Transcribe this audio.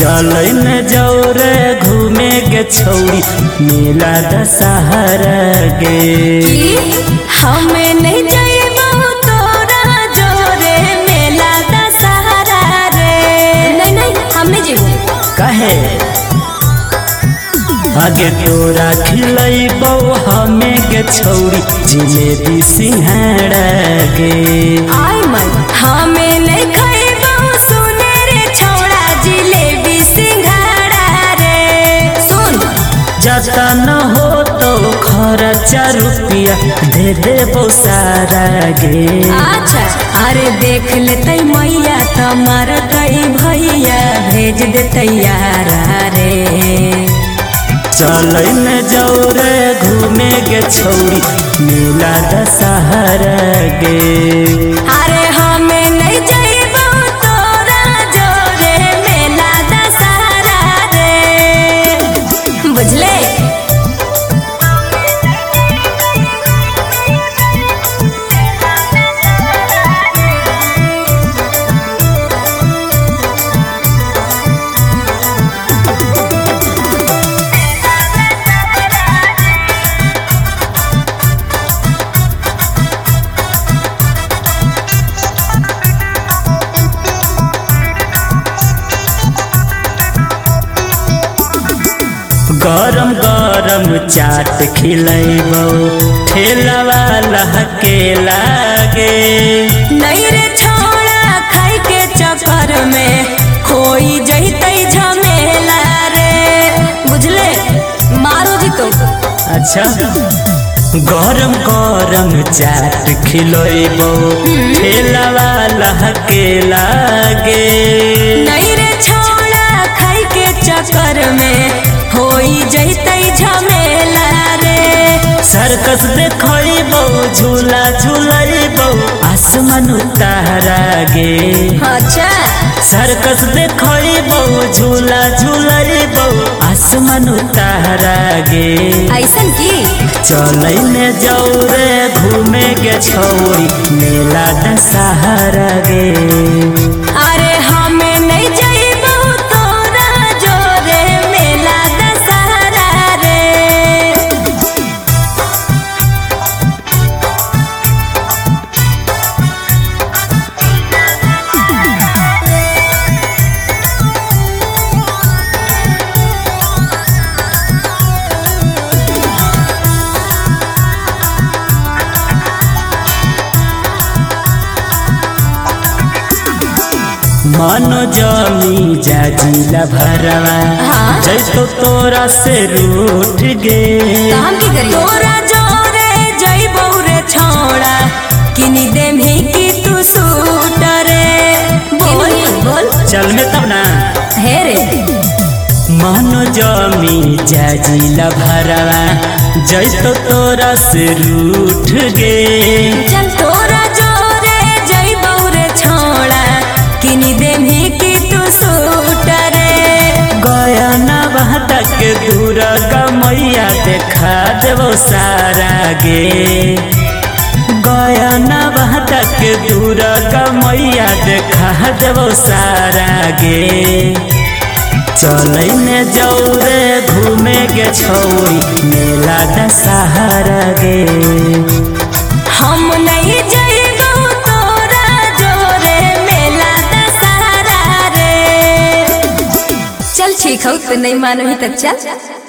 चलै न जाओ रे घूमे गे छौरी मेला दशहरा गे। हमें नहीं जाइबो तोरा जोरे मेला दशहरा रे। नहीं नहीं हम नहीं जेबो। कहे आगे तोरा खिलैबो हमें गे छौरी जिलेबी सिंघाड़ा गे। आई मन हमें नहीं खाइबो सुने रे छोड़ा जिलेबी सिंघाड़ा रे। सुन जता न हो तो खर्चा रुपया दे देबो सारा गे। अच्छा अरे देख लेते मैया तमार तई भैया भेज देते यारा रे। चलै न जाओ रे घूमे गे छौरी मेला दशहरा गे। अरे हमें नहीं जाइबो तोरा जोरे मेला दशहरा रे। बुझले गरम गरम चाट खिलैबो ठेला वाला के लागे। नहीं रे छोड़ा खाई के चक्कर में खोई जैते झमेला रे। बुझले मारो जी तो। अच्छा गरम गरम चाट खिलैबो ठेला वाला के लागे। नहीं रे छोड़ा खाई के चक्कर में होई जैते झमेला रे। सर्कस देखैबो झूला झूलैबो आसमान तारा गे। अच्छा सर्कस देखैबो झूला झूलैबो आसमान तारा गे। ऐसन की चलै न जाओ रे घूमे गे छौरी मेला दशहरा गे। अरे हमें नहीं जाइबो तोरा जोरे मेला दशहरा रे। मानो जमी जाजिला भरवा जैतो तोरा से रूठ गे। हम की करी तोरा जोरे जइबो रे छोड़ा किनी देमही की तू सूट रे। बोल बोल चल में तब ना हे रे मानो जमी जाजिला भरवा जैतो तोरा से रूठ गे। चल तोरा जोरे जइबो रे छोड़ा किनी देमही की तू सूट रे। गया ना बहता के दूर गमैया देखा देवो सारा गे। गया ना बहता के दूर गमैया देखा देवो सारा गे। चलै न जाओ रे घूमे गे छौरी मेला दशहरा गे। हम नहीं जाइबो तोरा जोरे मेला दशहरा रे। चल ठीक हो तो नहीं मानो ही तब चल।